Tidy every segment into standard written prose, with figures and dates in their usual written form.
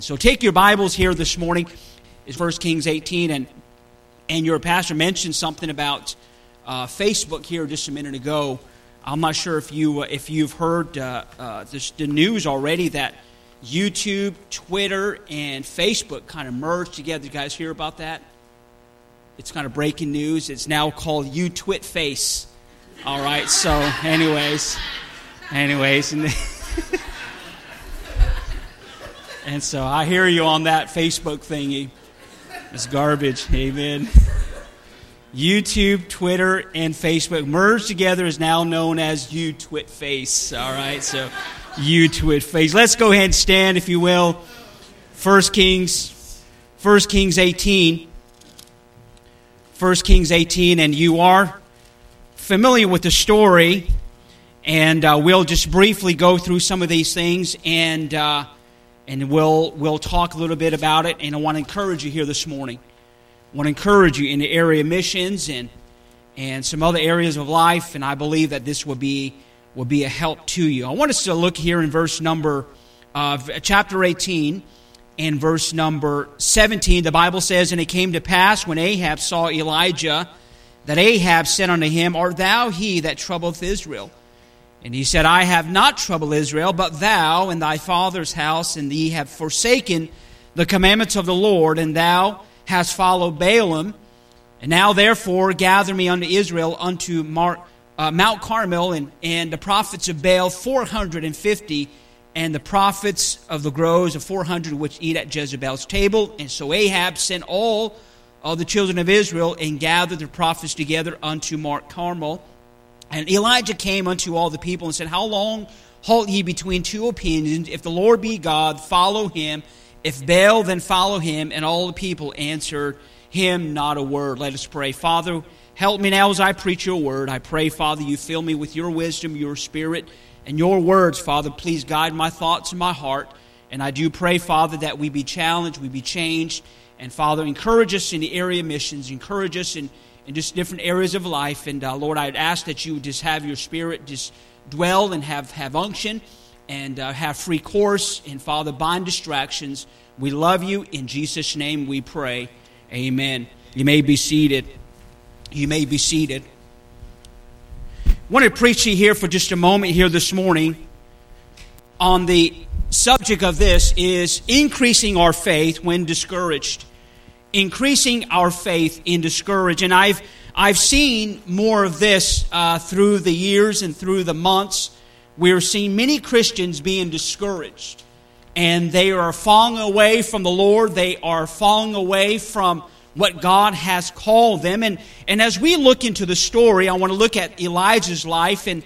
So take your Bibles here this morning. It's 1 Kings 18, and your pastor mentioned something about Facebook here just a minute ago. I'm not sure if you've heard the news already that YouTube, Twitter, and Facebook kind of merged together. You guys hear about that? It's kind of breaking news. It's now called YouTwitFace. All right. So, anyways, and so I hear you on that Facebook thingy. It's garbage. Amen. YouTube, Twitter, and Facebook merged together is now known as YouTwitFace. All right, so YouTwitFace. Let's go ahead and stand, if you will. 1 Kings 18. 1 Kings 18, and you are familiar with the story, and we'll just briefly go through some of these things, and we'll talk a little bit about it. And I want to encourage you here this morning. I want to encourage you in the area of missions and some other areas of life, and I believe that this will be a help to you. I want us to look here in chapter 18 and verse number 17. The Bible says, "And it came to pass when Ahab saw Elijah, that Ahab said unto him, Art thou he that troubleth Israel? And he said, I have not troubled Israel, but thou and thy father's house and thee have forsaken the commandments of the Lord, and thou hast followed Baalim. And now therefore gather me unto Israel unto Mount Carmel, and the prophets of Baal 450, and the prophets of the groves of 400, which eat at Jezebel's table. And so Ahab sent all of the children of Israel, and gathered the prophets together unto Mount Carmel. And Elijah came unto all the people and said, How long halt ye between two opinions? If the Lord be God, follow him. If Baal, then follow him. And all the people answered him not a word." Let us pray. Father, help me now as I preach your word. I pray, Father, you fill me with your wisdom, your spirit, and your words. Father, please guide my thoughts and my heart. And I do pray, Father, that we be challenged, we be changed. And Father, encourage us in the area of missions. Encourage us in just different areas of life. And Lord, I'd ask that you would just have your spirit just dwell and have unction and have free course. And Father, bind distractions. We love you. In Jesus' name we pray. Amen. You may be seated. You may be seated. I want to preach to you here for just a moment here this morning on the subject of this is increasing our faith when discouraged. Increasing our faith in discouraged. And I've seen more of this through the years and through the months. We're seeing many Christians being discouraged. And they are falling away from the Lord. They are falling away from what God has called them. And as we look into the story, I want to look at Elijah's life. And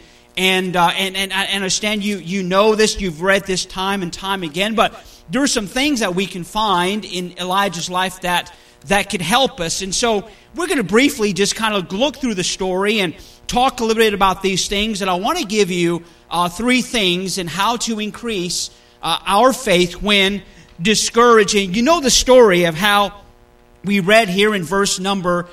I understand you know this. You've read this time and time again. But there are some things that we can find in Elijah's life that could help us. And so we're going to briefly just kind of look through the story and talk a little bit about these things. And I want to give you three things and how to increase our faith when discouraging. You know the story of how we read here in verse number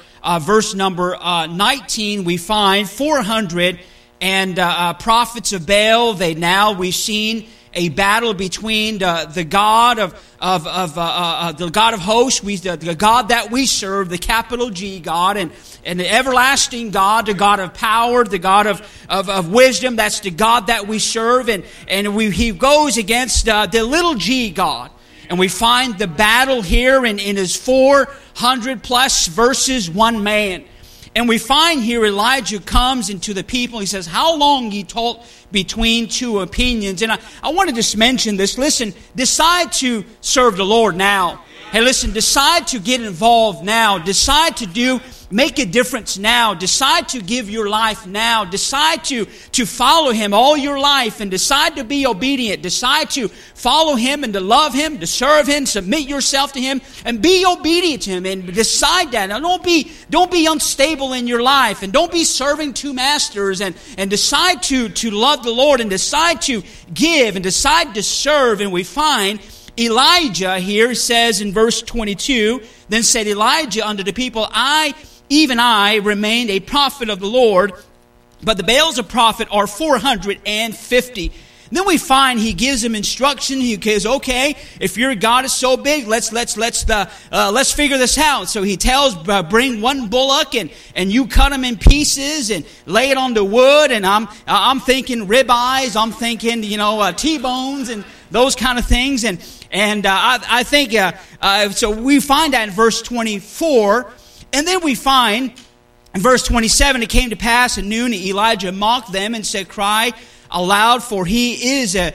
19. We find 400 and prophets of Baal. We've seen a battle between the God of the God of hosts, the God that we serve, the capital G God, and the everlasting God, the God of power, the God of wisdom. That's the God that we serve, and he goes against the little G God. And we find the battle here in his 400 plus versus one man. And we find here Elijah comes into the people. He says, How long ye talk between two opinions? And I want to just mention this. Listen, decide to serve the Lord now. Hey, listen, decide to get involved now. Decide to make a difference now. Decide to give your life now. Decide to follow Him all your life and decide to be obedient. Decide to follow Him and to love Him, to serve Him, submit yourself to Him, and be obedient to Him. And decide that. Now, don't be unstable in your life, and don't be serving two masters. And decide to love the Lord, and decide to give, and decide to serve. And we find Elijah here says in verse 22, Then said Elijah unto the people, Even I remained a prophet of the Lord, but the Baals of prophet are 450. Then we find he gives them instruction. He goes, okay, if your God is so big, let's figure this out. So he tells, bring one bullock and you cut them in pieces and lay it on the wood. And I'm thinking ribeyes. I'm thinking, T-bones and those kind of things. And I think, so we find that in verse 24. And then we find in verse 27, it came to pass at noon, Elijah mocked them and said, cry aloud, for he is a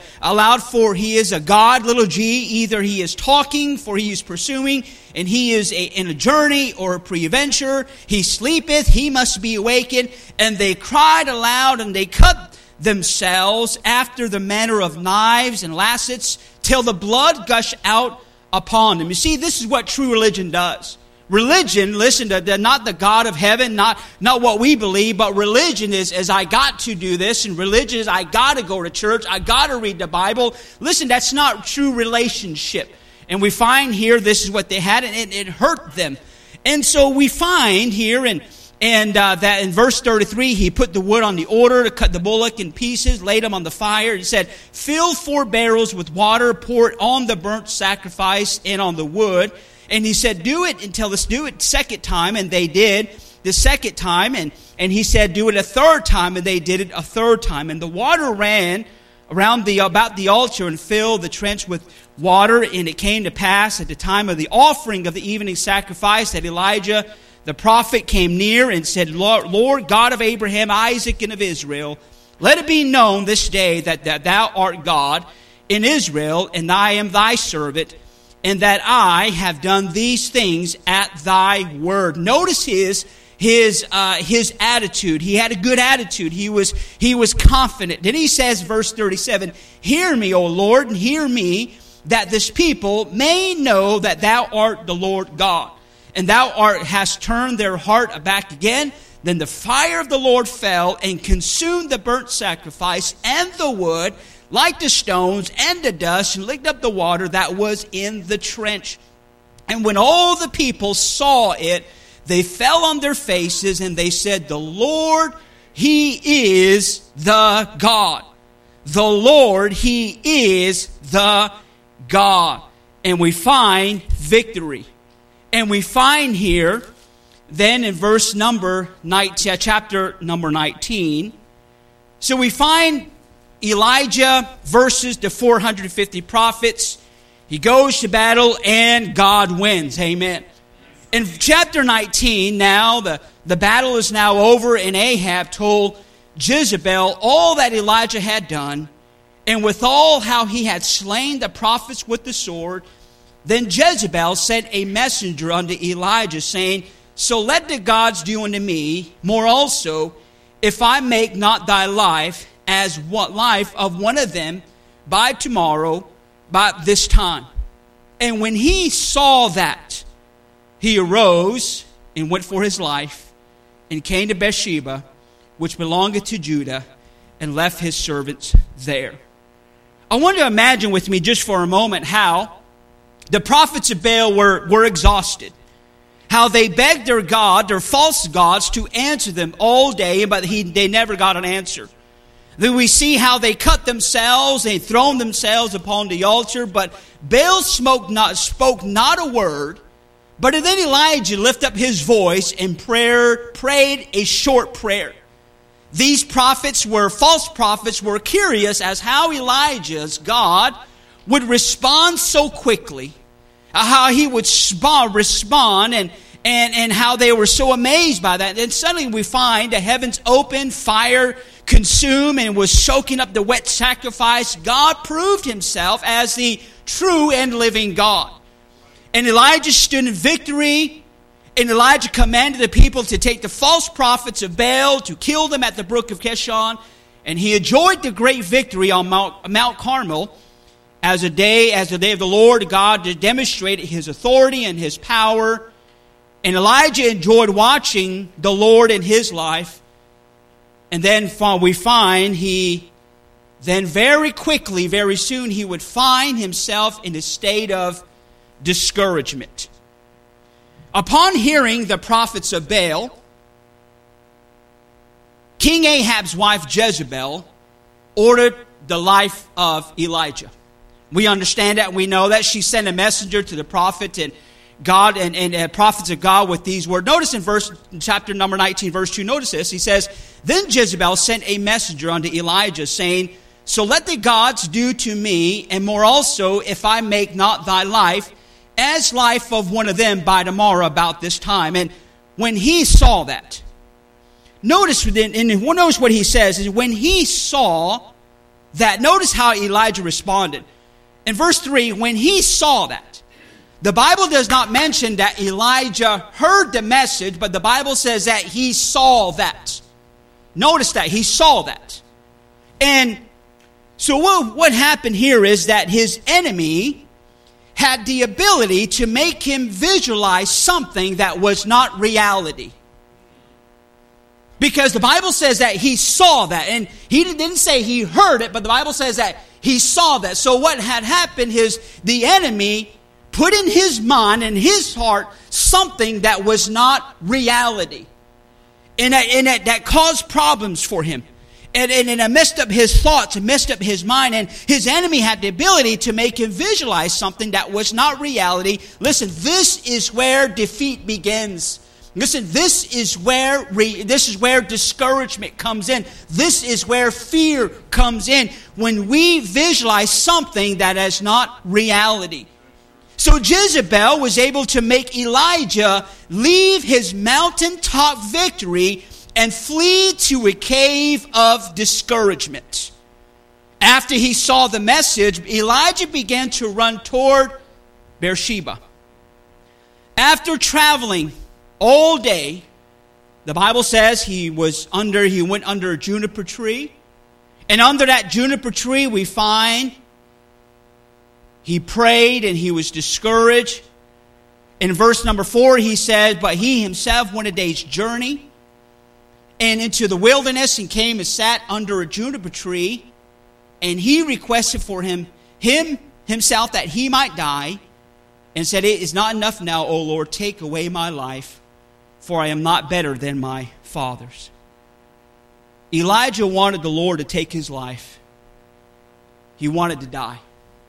God, little g. Either he is talking, for he is pursuing, and he is in a journey or a pre-adventure. He sleepeth, he must be awakened. And they cried aloud, and they cut themselves after the manner of knives and lancets, till the blood gushed out upon them. You see, this is what true religion does. Religion, listen, not the God of heaven, not what we believe, but religion is I got to do this, and religion is I got to go to church, I got to read the Bible. Listen, that's not true relationship. And we find here this is what they had, and it hurt them. And so we find here, that in verse 33, he put the wood on the altar to cut the bullock in pieces, laid them on the fire. He said, fill 4 barrels with water, pour it on the burnt sacrifice and on the wood. And he said, do it second time. And they did the second time. And he said, do it a third time. And they did it a third time. And the water ran around about the altar and filled the trench with water. And it came to pass at the time of the offering of the evening sacrifice that Elijah the prophet came near and said, Lord God of Abraham, Isaac, and of Israel, let it be known this day that thou art God in Israel, and I am thy servant, and that I have done these things at thy word. Notice his attitude. He had a good attitude. He was confident. Then he says, verse 37, hear me, O Lord, and hear me, that this people may know that thou art the Lord God, and thou hast turned their heart back again. Then the fire of the Lord fell and consumed the burnt sacrifice and the wood, like the stones and the dust, and licked up the water that was in the trench. And when all the people saw it, they fell on their faces, and they said, the Lord, he is the God. The Lord, he is the God. And we find victory. And we find here, then in verse chapter number 19, so we find Elijah versus the 450 prophets. He goes to battle and God wins. Amen. In chapter 19, now the battle is now over, and Ahab told Jezebel all that Elijah had done, and withal how he had slain the prophets with the sword. Then Jezebel sent a messenger unto Elijah, saying, so let the gods do unto me more also, if I make not thy life as life of one of them by tomorrow, by this time. And when he saw that, he arose and went for his life, and came to Beersheba, which belongeth to Judah, and left his servants there. I want to imagine with me just for a moment how the prophets of Baal were exhausted. How they begged their God, their false gods, to answer them all day, but they never got an answer. Then we see how they cut themselves, they thrown themselves upon the altar, but Baal spoke not a word. But then Elijah lifted up his voice and prayed a short prayer. These false prophets were curious as how Elijah's God would respond so quickly, how he would respond, and how they were so amazed by that. And suddenly we find the heavens open, fire consumed, and was soaking up the wet sacrifice. God proved himself as the true and living God. And Elijah stood in victory, and Elijah commanded the people to take the false prophets of Baal, to kill them at the brook of Kishon. And he enjoyed the great victory on Mount Carmel as the day of the Lord God demonstrated his authority and his power. And Elijah enjoyed watching the Lord in his life. And then we find then very quickly, very soon, he would find himself in a state of discouragement. Upon hearing the prophets of Baal, King Ahab's wife Jezebel ordered the life of Elijah. We understand that. We know that. She sent a messenger to the prophet and God and prophets of God with these words. Notice in chapter number 19, verse 2, notice this. He says, Then Jezebel sent a messenger unto Elijah, saying, So let the gods do to me, and more also, if I make not thy life as life of one of them by tomorrow about this time. And when he saw that, notice what he says, is when he saw that, notice how Elijah responded. In verse 3, when he saw that, the Bible does not mention that Elijah heard the message, but the Bible says that he saw that. Notice that, he saw that. And so what happened here is that his enemy had the ability to make him visualize something that was not reality. Because the Bible says that he saw that. And he didn't say he heard it, but the Bible says that he saw that. So what had happened is the enemy put in his mind and his heart something that was not reality. And that caused problems for him. And it messed up his thoughts, it messed up his mind. And his enemy had the ability to make him visualize something that was not reality. Listen, this is where defeat begins. Listen, this is where discouragement comes in. This is where fear comes in. When we visualize something that is not reality. So Jezebel was able to make Elijah leave his mountaintop victory and flee to a cave of discouragement. After he saw the message, Elijah began to run toward Beersheba. After traveling all day, the Bible says he went under a juniper tree. And under that juniper tree we find he prayed and he was discouraged. In verse number 4 he said, But he himself went a day's journey and into the wilderness and came and sat under a juniper tree. And he requested for himself that he might die, and said, It is not enough now, O Lord, take away my life, for I am not better than my fathers. Elijah wanted the Lord to take his life. He wanted to die.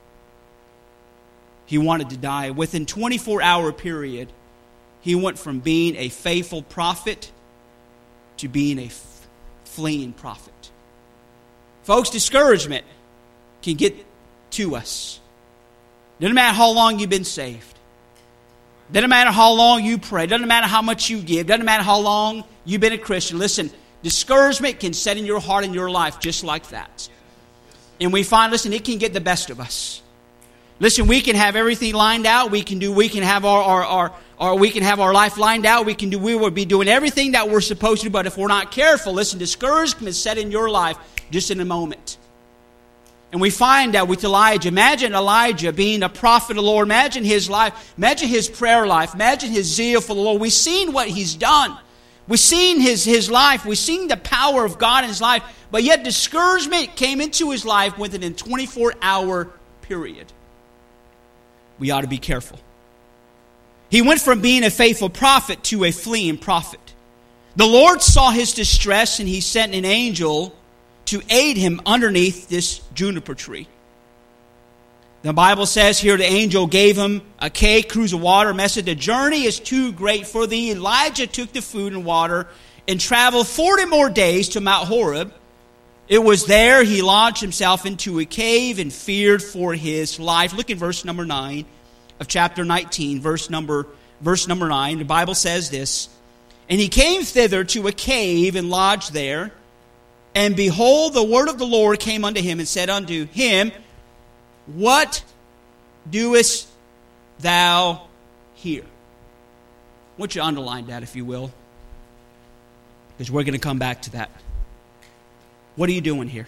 He wanted to die. Within a 24-hour period, he went from being a faithful prophet to being a fleeing prophet. Folks, discouragement can get to us. Doesn't matter how long you've been saved. Doesn't matter how long you pray. Doesn't matter how much you give. Doesn't matter how long you've been a Christian. Listen, discouragement can set in your heart and your life just like that. And we find, listen, it can get the best of us. Listen, we can have everything lined out. We can have our life lined out. We will be doing everything that we're supposed to do. But if we're not careful, listen, discouragement is set in your life just in a moment. And we find that with Elijah. Imagine Elijah being a prophet of the Lord. Imagine his life. Imagine his prayer life. Imagine his zeal for the Lord. We've seen what he's done. We've seen his life. We've seen the power of God in his life. But yet discouragement came into his life within a 24-hour period. We ought to be careful. He went from being a faithful prophet to a fleeing prophet. The Lord saw his distress, and he sent an angel to aid him underneath this juniper tree. The Bible says here the angel gave him a cake, cruse of water, message, the journey is too great for thee. Elijah took the food and water and traveled 40 more days to Mount Horeb. It was there he launched himself into a cave and feared for his life. Look at verse number 9 of chapter 19, verse number 9. The Bible says this, And he came thither to a cave and lodged there. And behold, the word of the Lord came unto him and said unto him, What doest thou here? I want you to underline that, if you will, because we're going to come back to that. What are you doing here?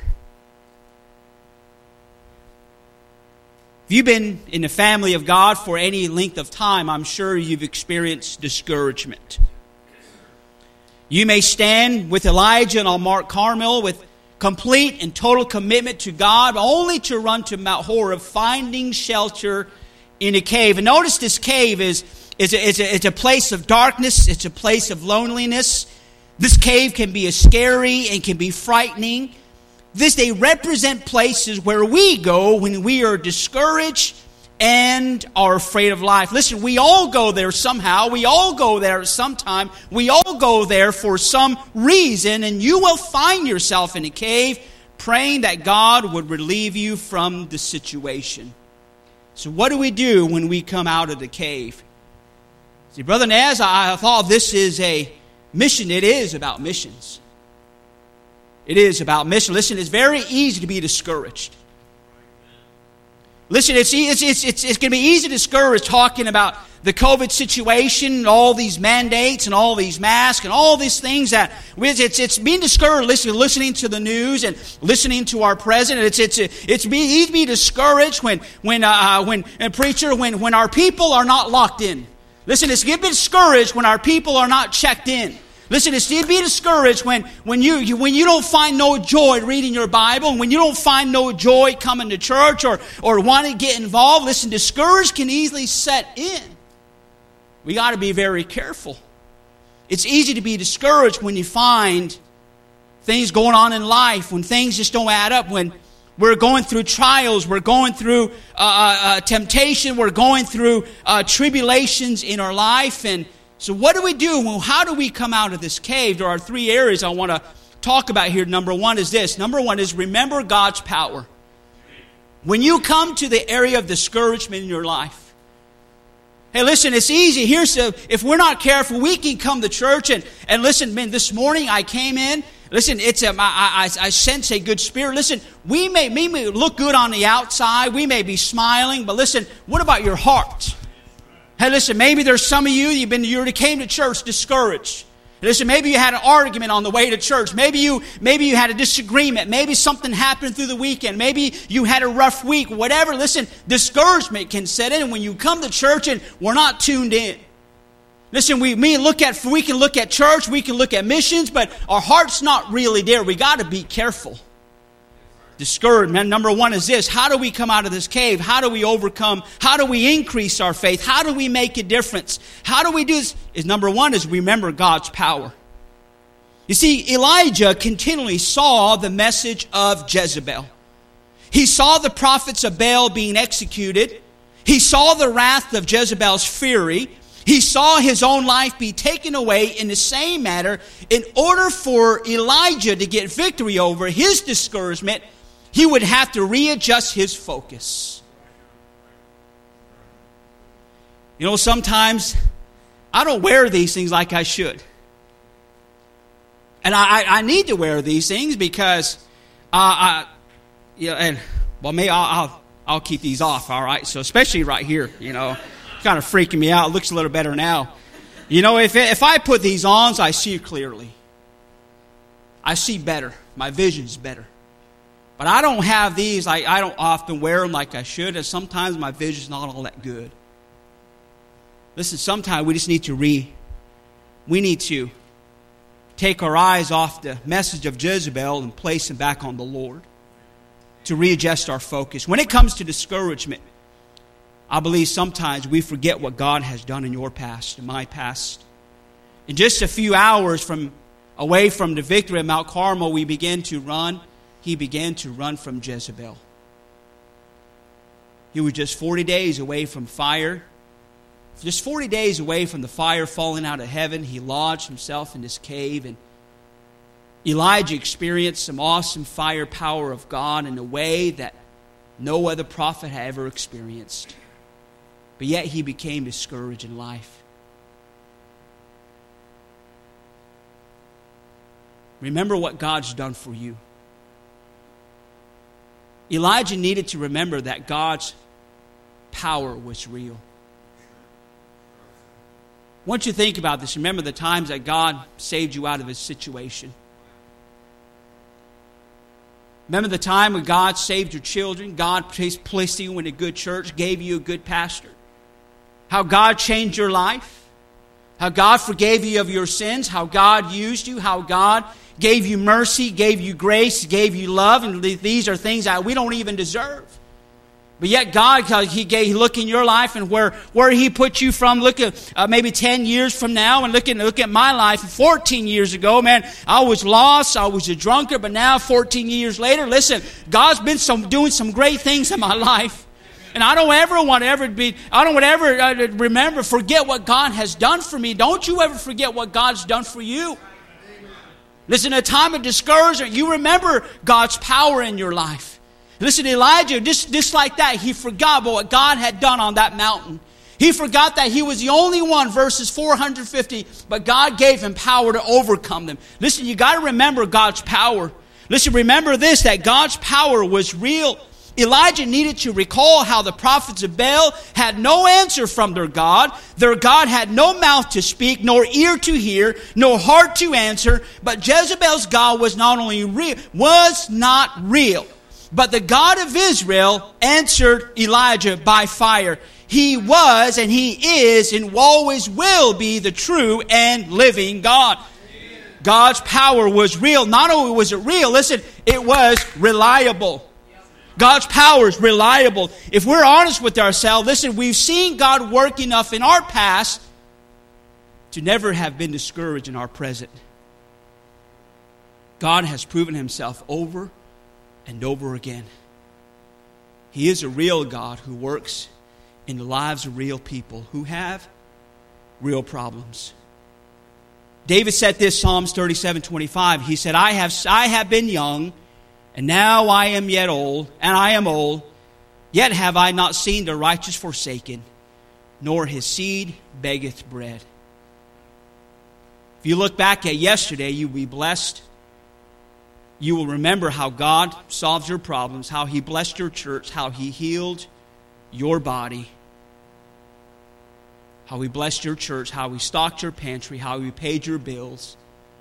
If you've been in the family of God for any length of time, I'm sure you've experienced discouragement. You may stand with Elijah on Mount Carmel with complete and total commitment to God, only to run to Mount Horeb, finding shelter in a cave. And notice this cave is a place of darkness. It's a place of loneliness. This cave can be scary and can be frightening. They represent places where we go when we are discouraged and are afraid of life. Listen, we all go there somehow. We all go there sometime. We all go there for some reason, and you will find yourself in a cave praying that God would relieve you from the situation. So what do we do when we come out of the cave? See, Brother Naz, I thought this is a mission. It is about missions. It is about mission. Listen, it's very easy to be discouraged. Listen, it's going to be easy to discourage talking about the COVID situation and all these mandates and all these masks and all these things that it's being discouraged. Listening to the news and listening to our president. It's easy to be discouraged when our people are not locked in. Listen, it's going to be discouraged when our people are not checked in. Listen, it's to be discouraged when you don't find no joy reading your Bible, and when you don't find no joy coming to church or wanting to get involved. Listen, discouraged can easily set in. We got to be very careful. It's easy to be discouraged when you find things going on in life, when things just don't add up, when we're going through trials, we're going through temptation, we're going through tribulations in our life. And so what do we do? Well, how do we come out of this cave? There are three areas I want to talk about here. Number one is this. Number one is remember God's power. When you come to the area of discouragement in your life, hey, listen, it's easy. If we're not careful, we can come to church and listen, man, this morning I came in. Listen, I sense a good spirit. Listen, we may look good on the outside. We may be smiling, but listen, what about your heart? Hey, listen, maybe there's some of you already came to church discouraged. Listen, maybe you had an argument on the way to church. Maybe you had a disagreement. Maybe something happened through the weekend. Maybe you had a rough week. Whatever. Listen, discouragement can set in when you come to church and we're not tuned in. Listen, we can look at church, we can look at missions, but our heart's not really there. We got to be careful. Discouragement, number one, is this. How do we come out of this cave? How do we overcome? How do we increase our faith? How do we make a difference? How do we do this? Number one is remember God's power. You see, Elijah continually saw the message of Jezebel. He saw the prophets of Baal being executed. He saw the wrath of Jezebel's fury. He saw his own life be taken away in the same manner. In order for Elijah to get victory over his discouragement, he would have to readjust his focus. You know, sometimes I don't wear these things like I should. And I need to wear these things because, maybe I'll keep these off, all right? So especially right here, you know, kind of freaking me out. It looks a little better now. You know, if I put these on, I see clearly. I see better. My vision's better. But I don't have these. I don't often wear them like I should, and sometimes my vision's not all that good. Listen, sometimes we just need to take our eyes off the message of Jezebel and place them back on the Lord to readjust our focus. When it comes to discouragement, I believe sometimes we forget what God has done in your past, in my past. In just a few hours away from the victory at Mount Carmel, we began to run. He began to run from Jezebel. He was just 40 days away from fire. Just 40 days away from the fire falling out of heaven. He lodged himself in this cave, and Elijah experienced some awesome fire power of God in a way that no other prophet had ever experienced. But yet he became discouraged in life. Remember what God's done for you. Elijah needed to remember that God's power was real. Once you think about this, remember the times that God saved you out of a situation. Remember the time when God saved your children, God placed you in a good church, gave you a good pastor. How God changed your life. How God forgave you of your sins. How God used you. How God gave you mercy, gave you grace, gave you love. And these are things that we don't even deserve. But yet God, He look in your life and where He put you from. Look at maybe 10 years from now, and look at my life 14 years ago. Man, I was lost. I was a drunkard. But now 14 years later, listen, God's been doing some great things in my life. And I don't ever want to remember, forget what God has done for me. Don't you ever forget what God's done for you. Listen, in a time of discouragement, you remember God's power in your life. Listen, Elijah, just like that, he forgot about what God had done on that mountain. He forgot that he was the only one versus 450, but God gave him power to overcome them. Listen, you got to remember God's power. Listen, remember this, that God's power was real. Elijah needed to recall how the prophets of Baal had no answer from their God. Their God had no mouth to speak, nor ear to hear, nor heart to answer. But Jezebel's God was not real. But the God of Israel answered Elijah by fire. He was and He is and always will be the true and living God. God's power was real. Not only was it real, listen, it was reliable. God's power is reliable. If we're honest with ourselves, listen, we've seen God work enough in our past to never have been discouraged in our present. God has proven Himself over and over again. He is a real God who works in the lives of real people who have real problems. David said this, Psalms 37:25. He said, I have been young, and now I am yet old, and I am old, yet have I not seen the righteous forsaken, nor his seed beggeth bread. If you look back at yesterday, you'll be blessed. You will remember how God solves your problems, how He blessed your church, how He healed your body, how He blessed your church, how He stocked your pantry, how He paid your bills.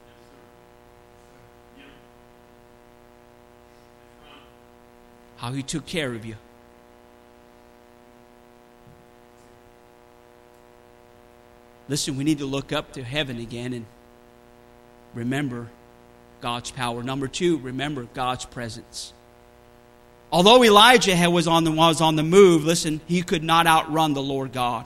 How He took care of you. Listen, we need to look up to heaven again and remember God's power. Number 2, remember God's presence. Although Elijah was on the move, listen, he could not outrun the Lord God.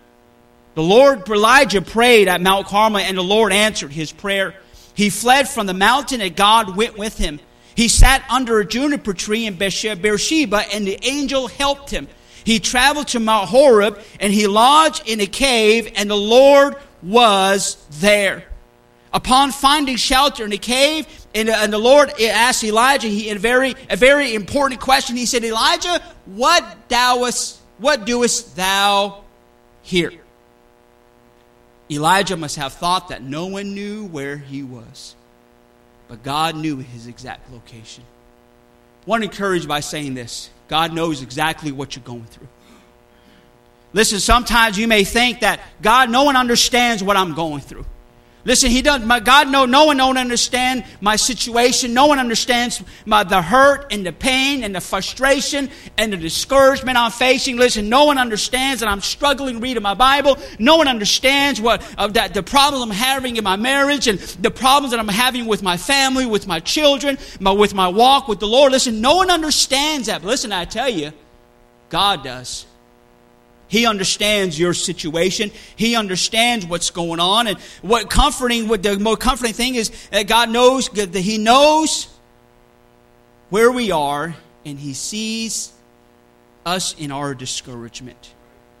Elijah prayed at Mount Carmel, and the Lord answered his prayer. He fled from the mountain, and God went with him. He sat under a juniper tree in Beersheba, and the angel helped him. He traveled to Mount Horeb, and he lodged in a cave, and the Lord was there. Upon finding shelter in a cave, and the Lord asked Elijah a very important question. He said, Elijah, what doest thou here? Elijah must have thought that no one knew where he was. But God knew his exact location. I want to encourage by saying this. God knows exactly what you're going through. Listen, sometimes you may think that no one understands what I'm going through. Listen, no one don't understand my situation. No one understands the hurt and the pain and the frustration and the discouragement I'm facing. Listen, no one understands that I'm struggling reading my Bible. No one understands the problems I'm having in my marriage and the problems that I'm having with my family, with my children, with my walk with the Lord. Listen, no one understands that. But listen, I tell you, God does. He understands your situation. He understands what's going on. And the most comforting thing is that God knows that He knows where we are, and He sees us in our discouragement.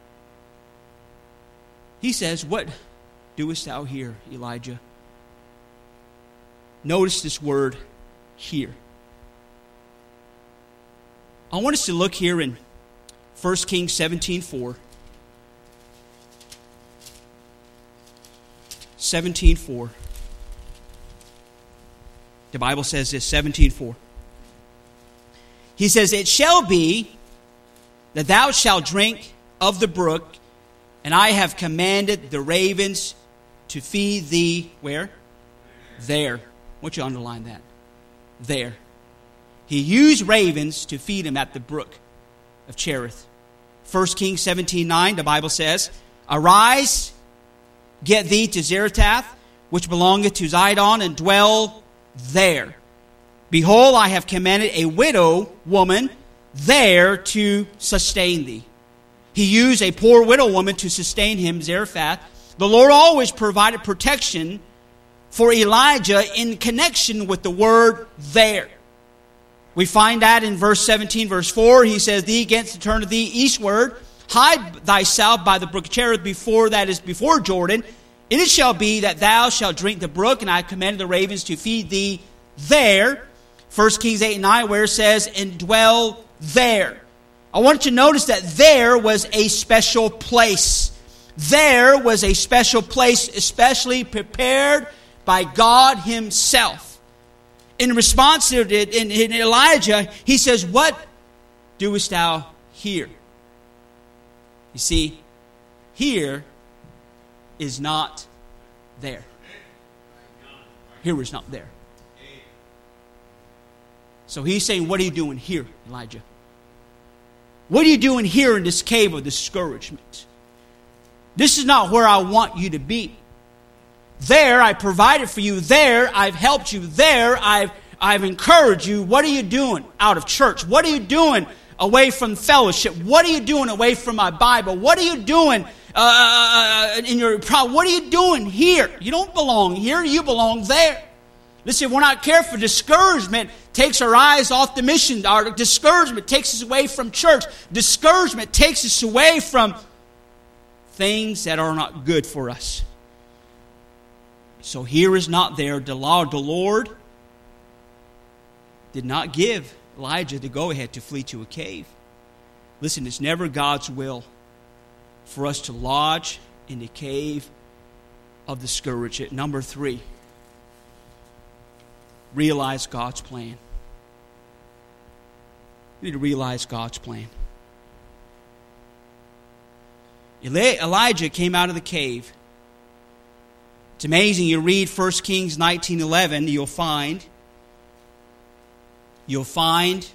He says, what doest thou here, Elijah? Notice this word, here. I want us to look here in 1 Kings 17:4. 17:4. The Bible says this, 17:4. He says, it shall be that thou shalt drink of the brook, and I have commanded the ravens to feed thee, where? There. I want you to underline that. There. He used ravens to feed him at the brook of Cherith. 1 Kings 17:9, the Bible says, arise, get thee to Zarephath, which belongeth to Zidon, and dwell there. Behold, I have commanded a widow woman there to sustain thee. He used a poor widow woman to sustain him, Zarephath. The Lord always provided protection for Elijah in connection with the word there. We find that in verse 17, verse 4. He says, Thee against to turn to thee eastward, hide thyself by the brook Cherith before Jordan. And it shall be that thou shalt drink the brook, and I commanded the ravens to feed thee there. 1 Kings 8 and 9, where it says, and dwell there. I want you to notice that there was a special place. There was a special place, especially prepared by God Himself. In response to it, in Elijah, he says, What doest thou here? You see, here is not there. Here is not there. So he's saying, what are you doing here, Elijah? What are you doing here in this cave of discouragement? This is not where I want you to be. There, I provided for you. There, I've helped you. There, I've encouraged you. What are you doing out of church? What are you doing away from fellowship? What are you doing away from my Bible? What are you doing in your problem? What are you doing here? You don't belong here. You belong there. Listen, if we're not careful, discouragement takes our eyes off the mission. Our discouragement takes us away from church. Discouragement takes us away from things that are not good for us. So here is not there. The Lord did not give Elijah the go-ahead to flee to a cave. Listen, it's never God's will for us to lodge in the cave of discouragement. Number 3, realize God's plan. You need to realize God's plan. Elijah came out of the cave. It's amazing. You read 1 Kings 19:11, you'll find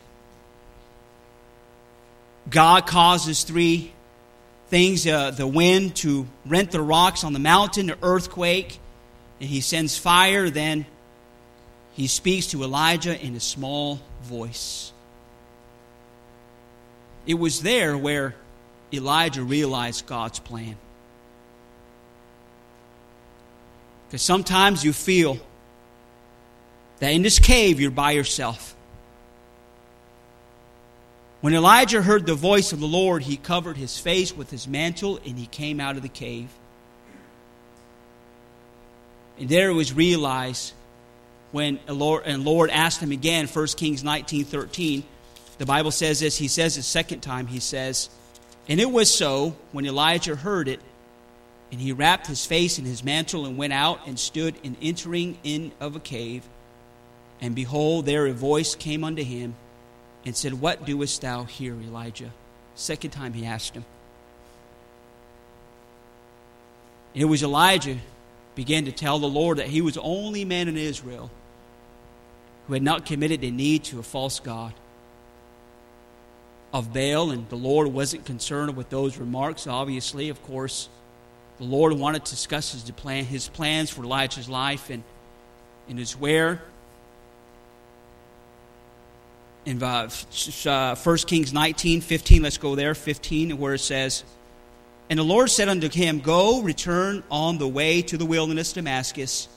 God causes 3 things: the wind to rent the rocks on the mountain, the earthquake, and He sends fire. Then He speaks to Elijah in a small voice. It was there where Elijah realized God's plan. Because sometimes you feel that in this cave you're by yourself. When Elijah heard the voice of the Lord, he covered his face with his mantle and he came out of the cave. And there it was realized when the Lord asked him again, 1 Kings 19:13. The Bible says this, he says the second time, he says, and it was so when Elijah heard it, and he wrapped his face in his mantle and went out and stood in entering in of a cave. And behold, there a voice came unto him and said, What doest thou here, Elijah? Second time he asked him. And it was Elijah began to tell the Lord that he was the only man in Israel who had not committed a need to a false god of Baal, and the Lord wasn't concerned with those remarks. Obviously, of course, the Lord wanted to discuss his plans for Elijah's life, and it's where in 1 Kings 19:15, let's go there, 15, where it says, And the Lord said unto him, Go, return on the way to the wilderness of Damascus.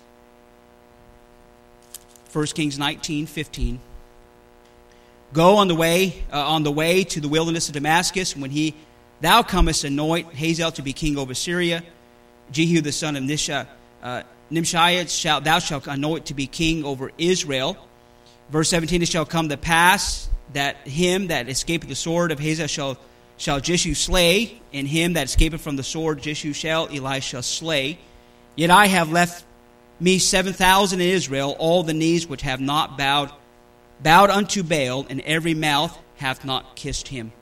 1 Kings 19:15. Go on the way to the wilderness of Damascus. When thou comest, anoint Hazael to be king over Syria. Jehu the son of Nimshi thou shalt anoint to be king over Israel. Verse 17, it shall come to pass that him that escapeth the sword of Hazael shall Jehu slay, and him that escapeth from the sword Jehu shall Elisha slay. Yet I have left me 7,000 in Israel, all the knees which have not bowed unto Baal, and every mouth hath not kissed him.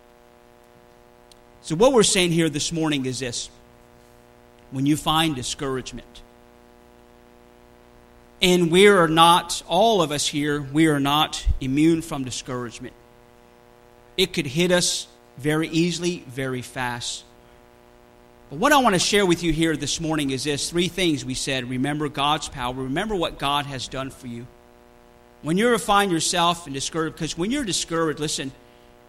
So what we're saying here this morning is this. When you find discouragement, and we are not, all of us here, we are not immune from discouragement. It could hit us very easily, very fast. But what I want to share with you here this morning is this. 3 things we said. Remember God's power. Remember what God has done for you. When you find yourself in discouragement, because when you're discouraged, listen,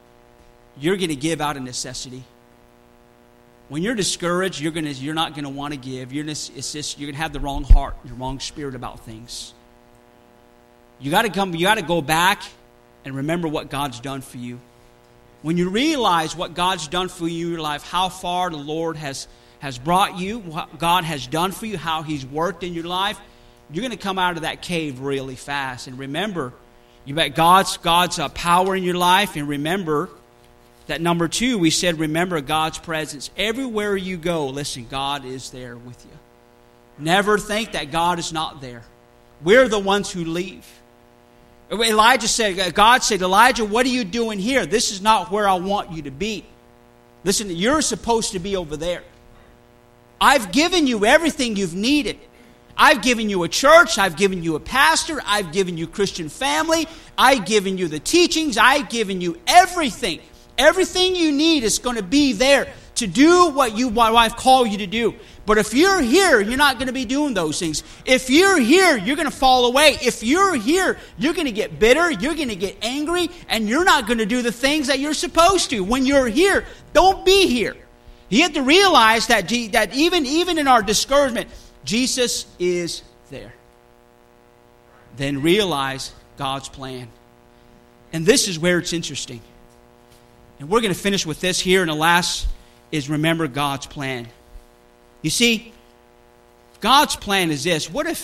you're going to give out of necessity. When you're discouraged, you're not going to want to give. You're going to have the wrong heart, the wrong spirit about things. You got to go back and remember what God's done for you. When you realize what God's done for you in your life, how far the Lord has brought you, what God has done for you, how He's worked in your life, you're going to come out of that cave really fast. And remember, you got God's power in your life, and remember that number 2, we said, remember God's presence. Everywhere you go, listen, God is there with you. Never think that God is not there. We're the ones who leave. God said, Elijah, what are you doing here? This is not where I want you to be. Listen, you're supposed to be over there. I've given you everything you've needed. I've given you a church. I've given you a pastor. I've given you Christian family. I've given you the teachings. I've given you everything. Everything you need is going to be there to do what I've called you to do. But if you're here, you're not going to be doing those things. If you're here, you're going to fall away. If you're here, you're going to get bitter, you're going to get angry, and you're not going to do the things that you're supposed to. When you're here, don't be here. You have to realize that even in our discouragement, Jesus is there. Then realize God's plan. And this is where it's interesting. And we're going to finish with this here, and the last is remember God's plan. You see, God's plan is this. What if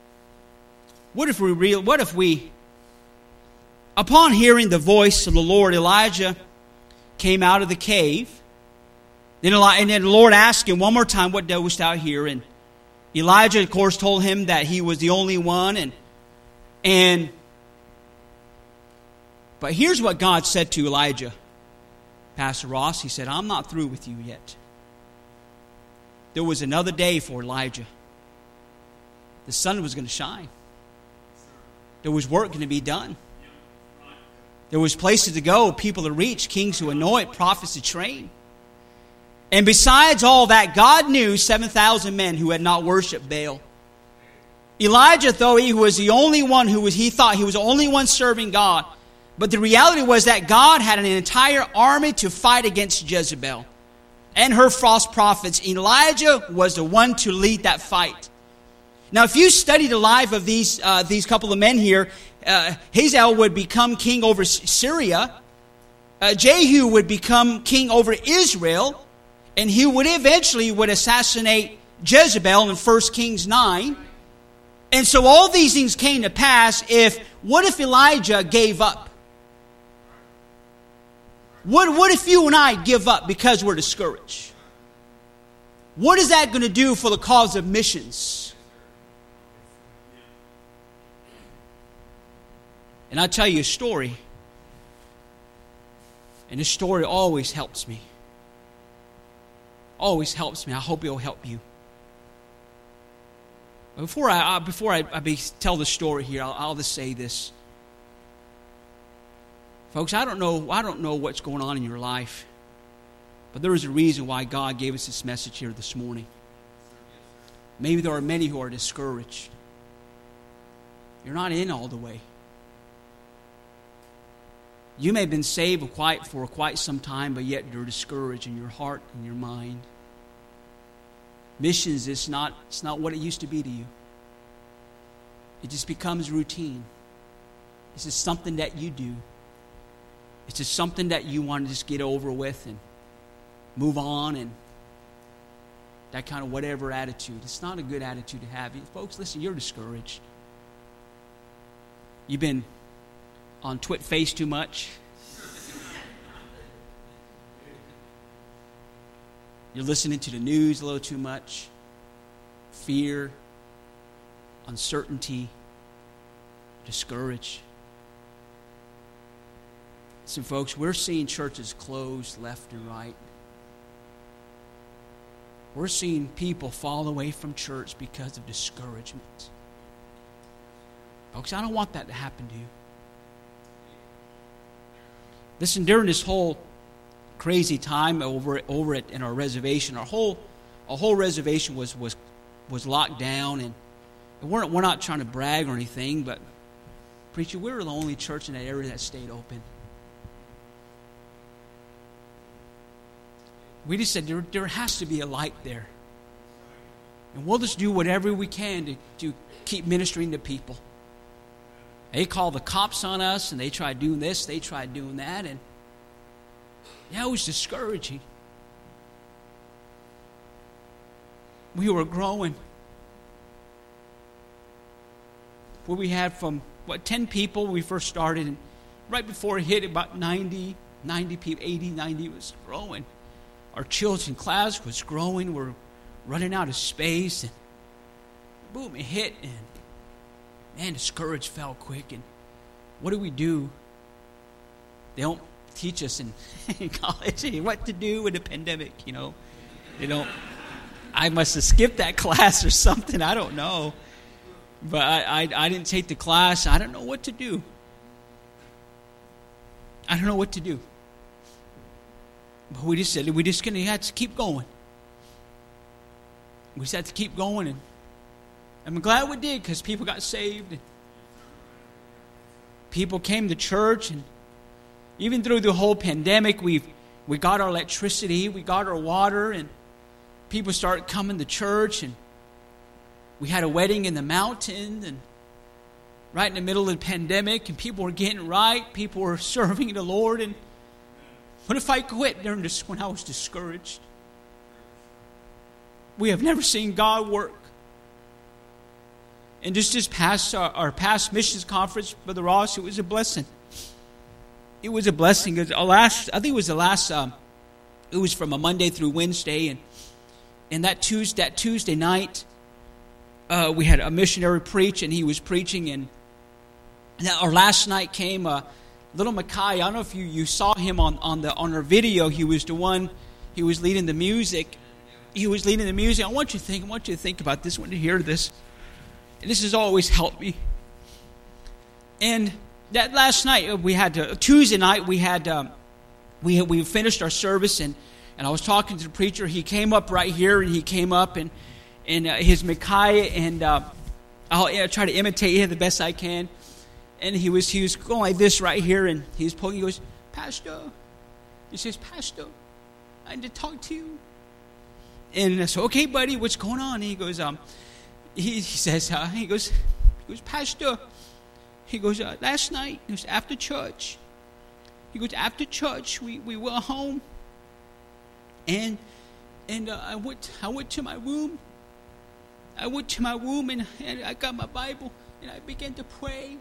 we, upon hearing the voice of the Lord, Elijah came out of the cave. And then the Lord asked him one more time, what doest thou here? And Elijah, of course, told him that he was the only one. But here's what God said to Elijah. Pastor Ross, he said, I'm not through with you yet. There was another day for Elijah. The sun was going to shine. There was work going to be done. There was places to go, people to reach, kings to anoint, prophets to train. And besides all that, God knew 7,000 men who had not worshipped Baal. Elijah, though he was the only one he thought he was the only one serving God. But the reality was that God had an entire army to fight against Jezebel and her false prophets. Elijah was the one to lead that fight. Now, if you study the life of these couple of men here, Hazael would become king over Syria. Jehu would become king over Israel. And he would eventually assassinate Jezebel in 1 Kings 9. And so all these things came to pass what if Elijah gave up? What if you and I give up because we're discouraged? What is that going to do for the cause of missions? And I'll tell you a story. And this story always helps me. Always helps me. I hope it'll help you. Before I tell the story here, I'll just say this. Folks, I don't know what's going on in your life, but there is a reason why God gave us this message here this morning. Maybe there are many who are discouraged. You're not in all the way. You may have been saved for quite some time, but yet you're discouraged in your heart and your mind. Missions is not what it used to be to you. It just becomes routine. It's just something that you do. It's just something that you want to just get over with and move on, and that kind of whatever attitude. It's not a good attitude to have. Folks, listen, you're discouraged. You've been on Twitface too much. You're listening to the news a little too much. Fear, uncertainty, discouraged. So, folks, we're seeing churches closed left and right. We're seeing people fall away from church because of discouragement. Folks, I don't want that to happen to you. Listen, during this whole crazy time over in our reservation, our whole reservation was locked down, and we're not trying to brag or anything, but preacher, we were the only church in that area that stayed open. We just said there has to be a light there. And we'll just do whatever we can to keep ministering to people. They called the cops on us, and they tried doing this, they tried doing that, and it was discouraging. We were growing. What we had from, 10 people when we first started, and right before it hit about 90 people, 80, 90, it was growing. Our children class was growing. We're running out of space, and boom, it hit, and man, the courage fell quick. And what do? They don't teach us in college what to do in a pandemic, They don't. I must have skipped that class or something. I don't know. But I didn't take the class. I don't know what to do. But we just said we're just going to have to keep going. We just had to keep going. And I'm glad we did, because people got saved. And people came to church. And even through the whole pandemic, we got our electricity. We got our water. And people started coming to church. And we had a wedding in the mountain, and right in the middle of the pandemic, and people were getting right. People were serving the Lord. And what if I quit during this when I was discouraged? We have never seen God work. And just past our past missions conference, Brother Ross, it was a blessing. It was a blessing. It was from a Monday through Wednesday, and that Tuesday night, we had a missionary preach, and he was preaching. And our last night came little Mackay. I don't know if you saw him on our video. He was the one. He was leading the music. I want you to think about this. I want you to hear this. And this has always helped me. And that last night we had Tuesday night we had we finished our service, and I was talking to the preacher. He came up right here, and he came up and his Micaiah, and I'll try to imitate him the best I can. And he was going like this right here, and he was poking. He goes, "Pastor," he says, "Pastor, I need to talk to you." And I said, "Okay, buddy, what's going on?" And he goes, he says, "Pastor," he goes, "last night, it was after church. He goes, after church, we went home, and I went to my room. And I got my Bible, and I began to pray.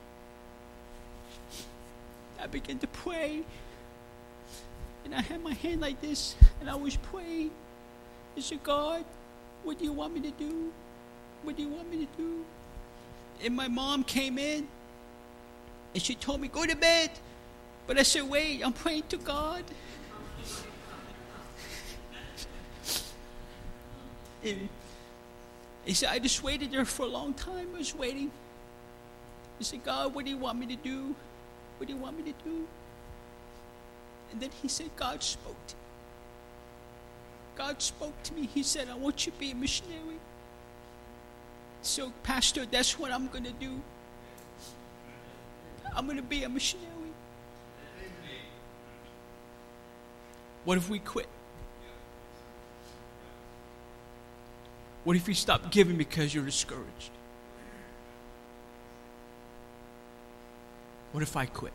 And I had my hand like this, and I was praying. I said, God, what do you want me to do? What do you want me to do?" And my mom came in, and she told me, "Go to bed." But I said, "Wait, I'm praying to God." And he said, "I just waited there for a long time. I was waiting." He said, "God, what do you want me to do? What do you want me to do?" And then he said, God spoke to me. God spoke to me. He said, "I want you to be a missionary." So, Pastor, that's what I'm going to do. I'm going to be a missionary. What if we quit? What if you stop giving because you're discouraged? What if I quit?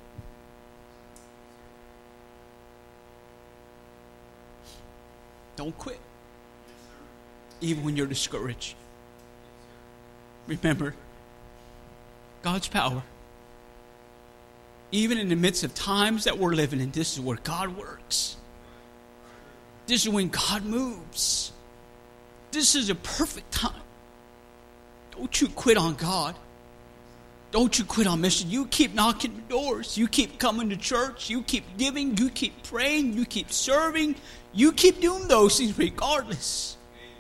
Don't quit. Even when you're discouraged. Remember, God's power. Even in the midst of times that we're living in, this is where God works. This is when God moves. This is a perfect time. Don't you quit on God. Don't you quit on mission. You keep knocking the doors. You keep coming to church. You keep giving. You keep praying. You keep serving. You keep doing those things regardless.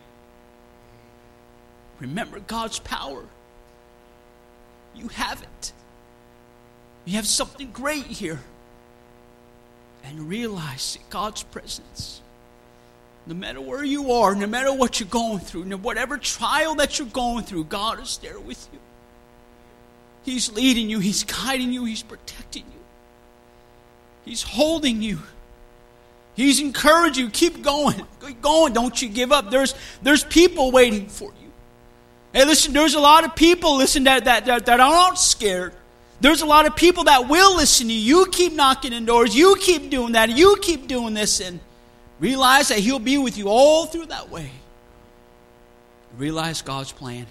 Remember God's power. You have it. You have something great here. And realize that God's presence, no matter where you are, no matter what you're going through, no whatever trial that you're going through, God is there with you. He's leading you. He's guiding you. He's protecting you. He's holding you. He's encouraging you. Keep going. Keep going. Don't you give up. There's people waiting for you. Hey, listen, there's a lot of people, listen, that aren't scared. There's a lot of people that will listen to you. You keep knocking in doors. You keep doing that. You keep doing this. And realize that He'll be with you all through that way. Realize God's plan.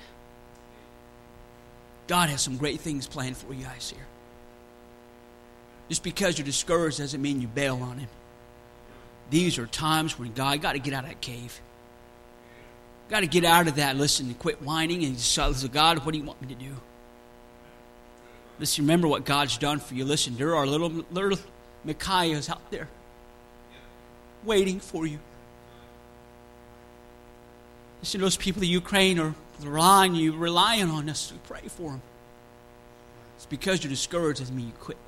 God has some great things planned for you guys here. Just because you're discouraged doesn't mean you bail on Him. These are times when God got to get out of that cave. Got to get out of that. Listen, and quit whining and just say, God, what do you want me to do? Listen, remember what God's done for you. Listen, there are little Micaiahs out there waiting for you. Listen, those people in Ukraine are relying on us to pray for them. It's because you're discouraged doesn't mean you quit.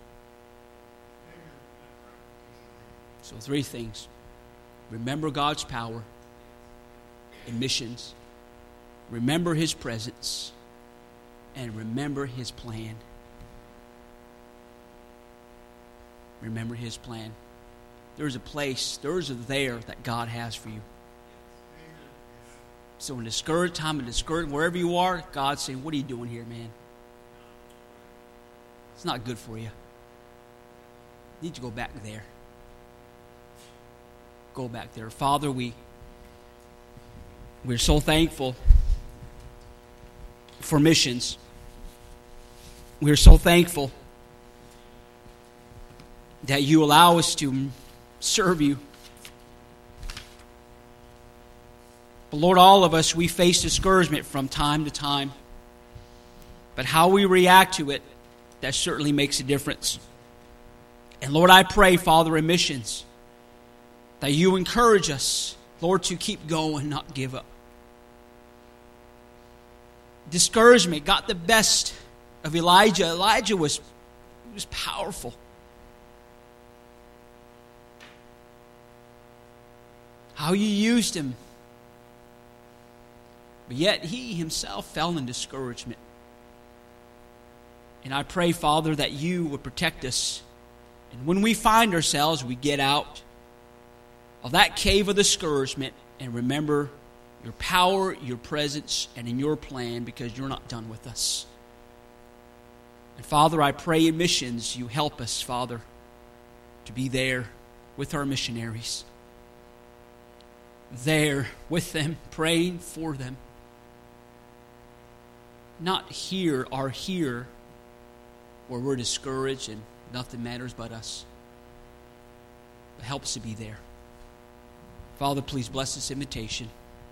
So 3 things. Remember God's power in missions. Remember His presence. And remember His plan. Remember His plan. There's a place, there's a there that God has for you. So in discouraged time and discouraged, wherever you are, God's saying, what are you doing here, man? It's not good for you. You need to go back there. Go back there. Father, we're so thankful for missions. We're so thankful that you allow us to serve you. But Lord, all of us, we face discouragement from time to time. But how we react to it, that certainly makes a difference. And Lord, I pray, Father, in missions, that you encourage us, Lord, to keep going, not give up. Discouragement got the best of Elijah. Elijah was powerful. How you used him. But yet he himself fell in discouragement. And I pray, Father, that you would protect us. And when we find ourselves, we get out of that cave of discouragement and remember your power, your presence, and in your plan, because you're not done with us. And Father, I pray in missions you help us, Father, to be there with our missionaries. There with them, praying for them. Not here where we're discouraged and nothing matters but us. But help us to be there. Father, please bless this invitation.